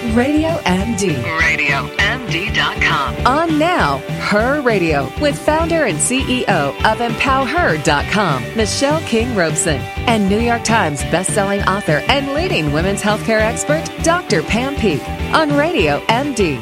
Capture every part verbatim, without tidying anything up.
Radio M D. radio M D dot com. On now, Her Radio, with founder and C E O of empower her dot com, Michelle King Robeson, and New York Times bestselling author and leading women's healthcare expert, Doctor Pam Peeke, on Radio M D.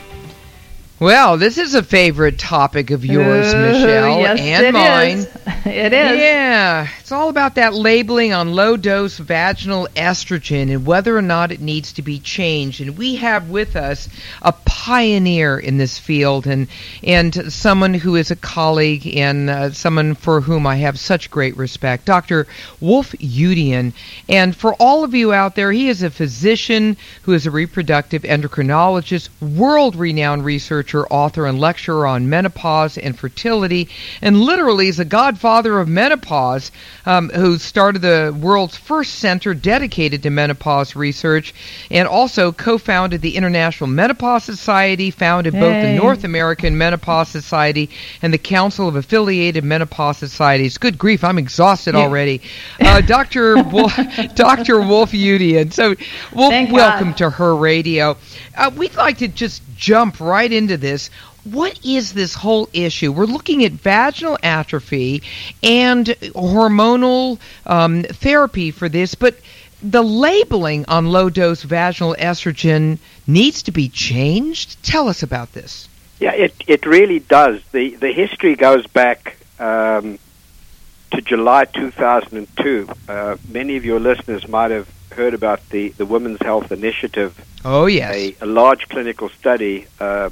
Well, this is a favorite topic of yours, Ooh, Michelle, yes, and it mine. Is. It is. Yeah, it's all about that labeling on low-dose vaginal estrogen and whether or not it needs to be changed. And we have with us a pioneer in this field and and someone who is a colleague and uh, someone for whom I have such great respect, Doctor Wolf Udian. And for all of you out there, he is a physician who is a reproductive endocrinologist, world-renowned researcher, author, and lecturer on menopause and fertility, and literally is a godfather of menopause, um, who started the world's first center dedicated to menopause research, and also co-founded the International Menopause Society, founded both the Hey. North American Menopause Society and the Council of Affiliated Menopause Societies. Good grief, I'm exhausted Yeah. already. Uh, Doctor Wolf, Doctor Wolf Udian. So, Wolf, Thank welcome God. to Her Radio. Uh, we'd like to just jump right into this. What is this whole issue? We're looking at vaginal atrophy and hormonal um, therapy for this, but the labeling on low-dose vaginal estrogen needs to be changed. Tell us about this. Yeah, it it really does. The the history goes back um, to July two thousand two. Uh, many of your listeners might have heard about the, the Women's Health Initiative, Oh, yes. a, a large clinical study uh,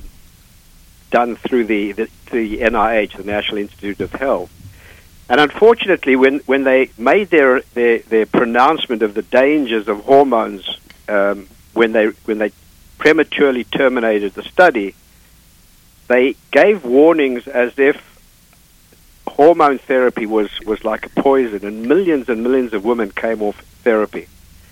done through the, the, the N I H, the National Institute of Health. And unfortunately, when, when they made their, their, their pronouncement of the dangers of hormones, um, when they when they prematurely terminated the study, they gave warnings as if hormone therapy was, was like a poison, and millions and millions of women came off therapy.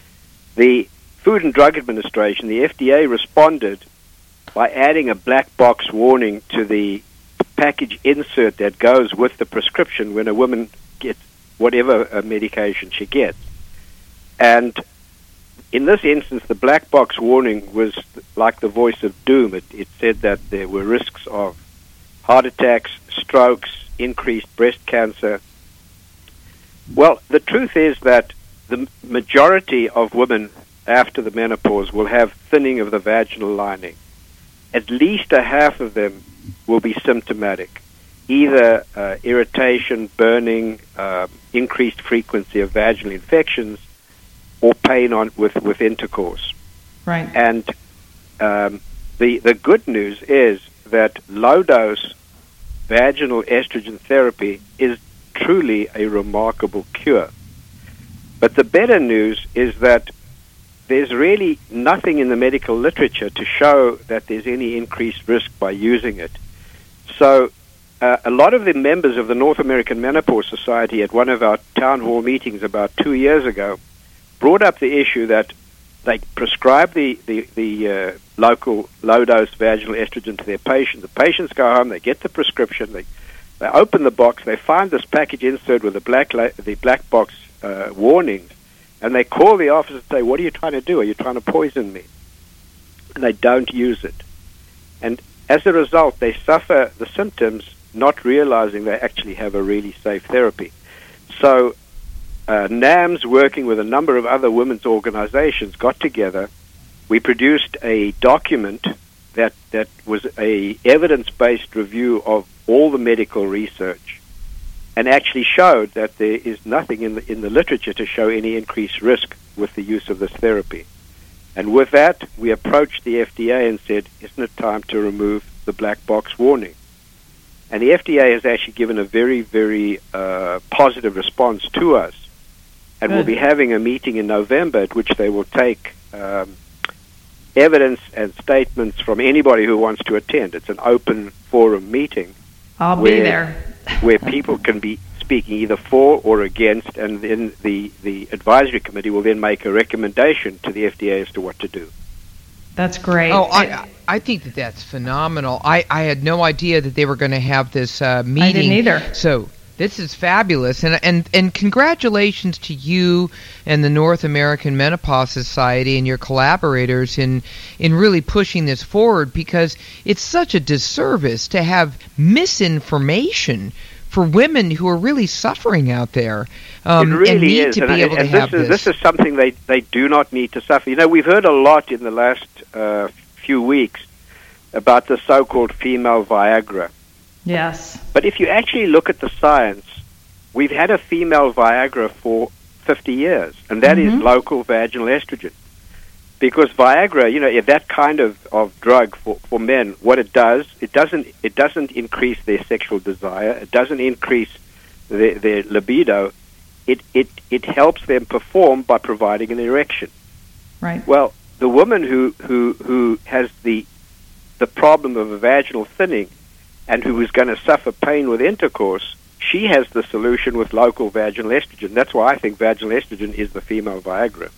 The Food and Drug Administration, the F D A, responded by adding a black box warning to the package insert that goes with the prescription when a woman gets whatever uh, medication she gets. And in this instance, the black box warning was like the voice of doom. It, it said that there were risks of heart attacks, strokes, increased breast cancer. Well, the truth is that the majority of women after the menopause will have thinning of the vaginal lining. At least a half of them will be symptomatic, either uh, irritation, burning, uh, increased frequency of vaginal infections, or pain on with, with intercourse. Right. And um, the the good news is that low-dose vaginal estrogen therapy is truly a remarkable cure. But the better news is that there's really nothing in the medical literature to show that there's any increased risk by using it. So uh, a lot of the members of the North American Menopause Society at one of our town hall meetings about two years ago brought up the issue that they prescribe the, the, the uh, local low-dose vaginal estrogen to their patients. The patients go home, they get the prescription, they, they open the box, they find this package insert with the black, la- the black box uh, warnings, and they call the office and say, what are you trying to do? Are you trying to poison me? And they don't use it. And as a result, they suffer the symptoms, not realizing they actually have a really safe therapy. So uh, NAMS, working with a number of other women's organizations, got together. We produced a document that, that was a evidence-based review of all the medical research, and actually showed that there is nothing in the, in the literature to show any increased risk with the use of this therapy. And with that, we approached the F D A and said, isn't it time to remove the black box warning? And the F D A has actually given a very, very uh, positive response to us. And Good. We'll be having a meeting in November at which they will take um, evidence and statements from anybody who wants to attend. It's an open forum meeting. I'll where, be there. where people can be speaking either for or against, and then the, the advisory committee will then make a recommendation to the F D A as to what to do. That's great. Oh, I, I think that that's phenomenal. I, I had no idea that they were going to have this uh, meeting. I didn't either. So This is fabulous, and and and congratulations to you and the North American Menopause Society and your collaborators in in really pushing this forward, because it's such a disservice to have misinformation for women who are really suffering out there. Um, it really and need is, to and, be able and to this have is this. this is something they they do not need to suffer. You know, we've heard a lot in the last uh, few weeks about the so-called female Viagra. Yes. But if you actually look at the science, we've had a female Viagra for fifty years, and that Mm-hmm. is local vaginal estrogen. Because Viagra, you know, that kind of, of drug for, for men, what it does, it doesn't it doesn't increase their sexual desire, it doesn't increase their, their libido, it, it, it helps them perform by providing an erection. Right. Well, the woman who, who, who has the the problem of a vaginal thinning and who is going to suffer pain with intercourse, she has the solution with local vaginal estrogen. That's why I think vaginal estrogen is the female Viagra.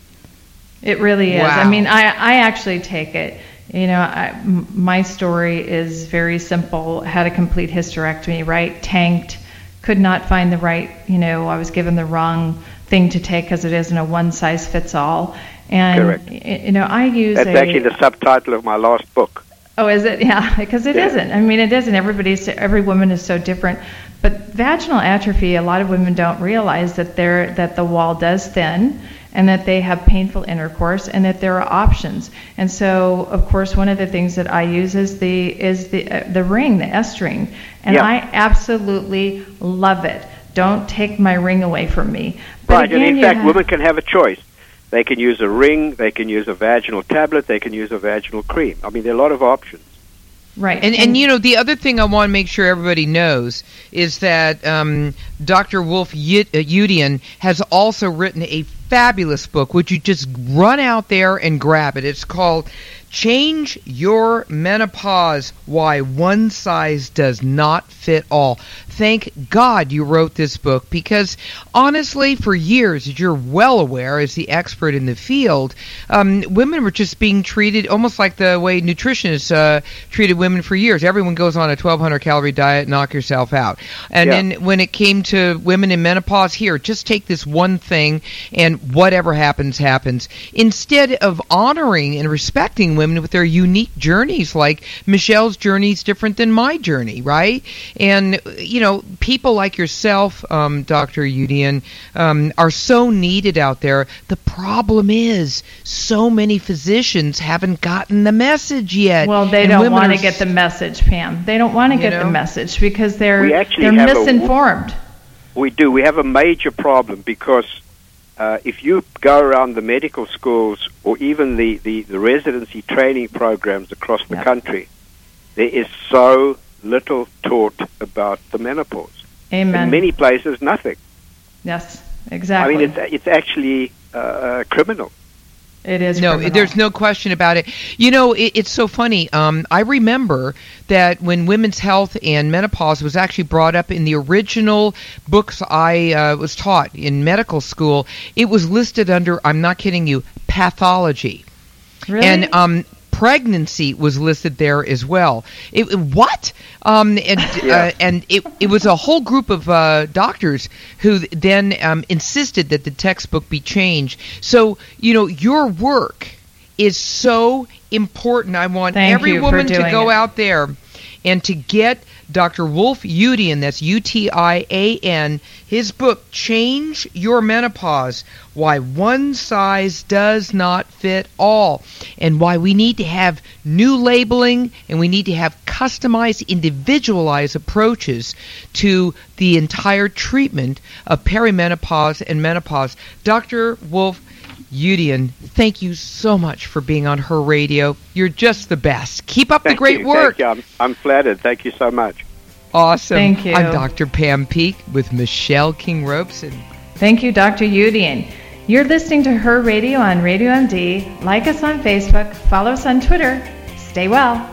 It really is. Wow. I mean, I, I actually take it. You know, I, m- my story is very simple. Had a complete hysterectomy, right? Tanked. Could not find the right, you know, I was given the wrong thing to take because it isn't a one-size-fits-all. And, Correct. y- you know, I use That's a... actually the subtitle of my last book. Oh, is it? Yeah, because it Yeah. isn't. I mean, it isn't. Everybody's, every woman is so different. But vaginal atrophy, a lot of women don't realize that they're, that the wall does thin, and that they have painful intercourse, and that there are options. And so, of course, one of the things that I use is the is the uh, the ring, the S ring, and Yeah. I absolutely love it. Don't take my ring away from me. But Right, again, and in you fact, have- women can have a choice. They can use a ring, they can use a vaginal tablet, they can use a vaginal cream. I mean, there are a lot of options. right, And, and you know, the other thing I want to make sure everybody knows is that um, Doctor Wolf Udian has also written a fabulous book. Would you just run out there and grab it? It's called Change Your Menopause, Why One Size Does Not Fit All. Thank God you wrote this book, because honestly, for years, as you're well aware as the expert in the field, um, women were just being treated almost like the way nutritionists uh, treated women for years. Everyone goes on a twelve hundred calorie diet, knock yourself out. And Yeah. then when it came to women in menopause, here, just take this one thing and whatever happens, happens. Instead of honoring and respecting women with their unique journeys, like Michelle's journey is different than my journey, right? And, you know, people like yourself, um, Doctor Udian, um, are so needed out there. The problem is so many physicians haven't gotten the message yet. well, they And don't women want to are get the message, Pam. They don't want to You get know? the message because they're We actually they're have a- misinformed. We do. We have a major problem because uh, if you go around the medical schools or even the, the, the residency training programs across the Yep. country, there is so little taught about the menopause. Amen. In many places, nothing. Yes, exactly. I mean, it's, it's actually uh, criminal. It is No, criminal. there's no question about it. You know, it, it's so funny. Um, I remember that when women's health and menopause was actually brought up in the original books I uh, was taught in medical school, it was listed under, I'm not kidding you, pathology. Really? And um, pregnancy was listed there as well. It, what? Um, and Yeah. uh, and it it was a whole group of uh, doctors who then um, insisted that the textbook be changed. So, you know, your work is so important. I want Thank every you for woman to doing go it. out there and to get Doctor Wolf Udian, that's U T I A N, his book, Change Your Menopause, Why One Size Does Not Fit All, and why we need to have new labeling and we need to have customized, individualized approaches to the entire treatment of perimenopause and menopause. Doctor Wolf Udian, thank you so much for being on Her Radio. You're just the best. Keep up Thank the great you. work. Thank you. I'm, I'm flattered. Thank you so much. Awesome. Thank you. I'm Doctor Pam Peek with Michelle King Robeson. Thank you, Doctor Udian. You're listening to Her Radio on Radio M D. Like us on Facebook, follow us on Twitter. Stay well.